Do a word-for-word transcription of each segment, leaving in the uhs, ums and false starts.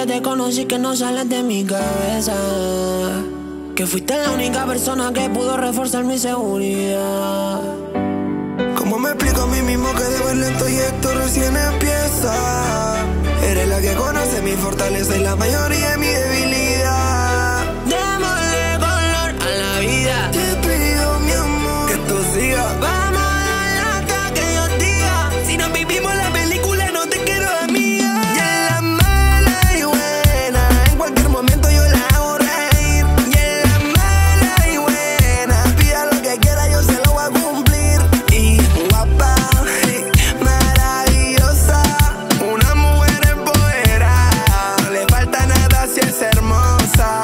que te conocí que no sales de mi cabeza, que fuiste la única persona que pudo reforzar mi seguridad. ¿Cómo me explico a mí mismo que debo ir lento y esto recién empieza? Eres la que conoce mi fortaleza y la mayoría de mi debilidad. Démosle color a la vida. Te pido, mi amor, que esto siga. Vamos a darle hasta que Dios diga. Si nos vivimos la película, no te quiero amiga. Y en la mala y buena, en cualquier momento yo la hago reír. Y en la mala y buena, pida lo que quiera, yo se lo voy a cumplir. Y guapa, maravillosa, una mujer empoderada, no le falta nada si es hermosa.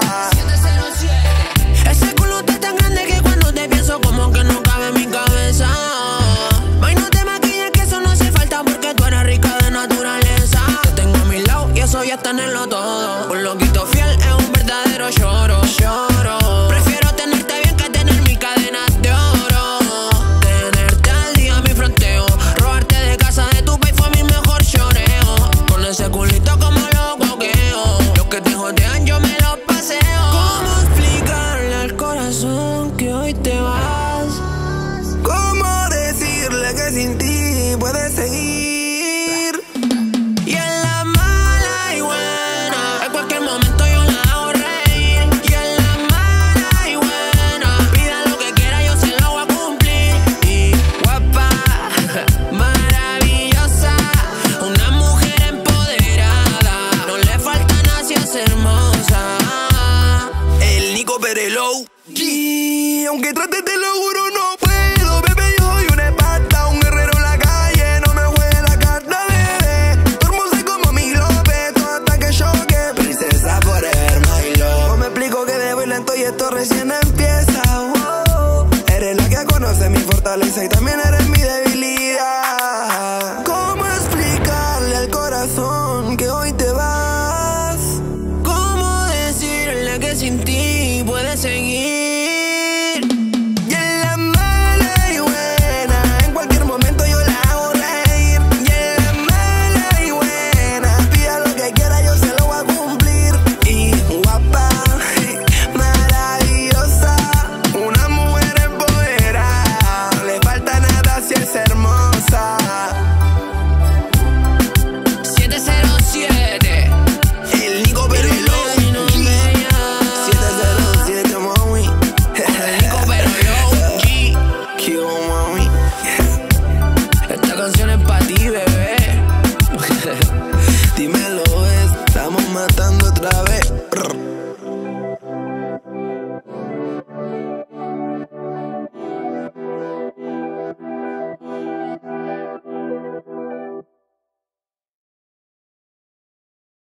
Ese culo está tan grande que cuando te pienso como que no cabe en mi cabeza. Ay, no te maquilles que eso no hace falta porque tú eres rica de naturaleza. Te tengo a mi lado y eso ya está en el todo. Un loquito fiel es un verdadero lloro, lloro. Prefiero tenerte bien que tener mis cadenas de oro. Tenerte al día mi fronteo, robarte de casa de tu país fue mi mejor choreo. Con ese culito como lo coqueo, los que te jodean yo me los paseo. ¿Cómo explicarle al corazón que hoy te vas? ¿Cómo decirle que sin ti puedes seguir? Y en la mala y buena, en cualquier momento yo la hago reír. Y en la mala y buena, pida lo que quiera, yo se lo voy a cumplir. Y guapa, maravillosa, una mujer empoderada, no le falta nada si es hermosa. El Nico Perelou. Y aunque trates te lo juro no puedo, bebé, yo soy una espata, un guerrero en la calle, no me juegue la carta, bebé. Tu hermosa como mi López, todo hasta que choque. Princesa forever, my love. No me explico que debo ir lento y esto recién empieza. Oh, eres la que conoce mi fortaleza y también eres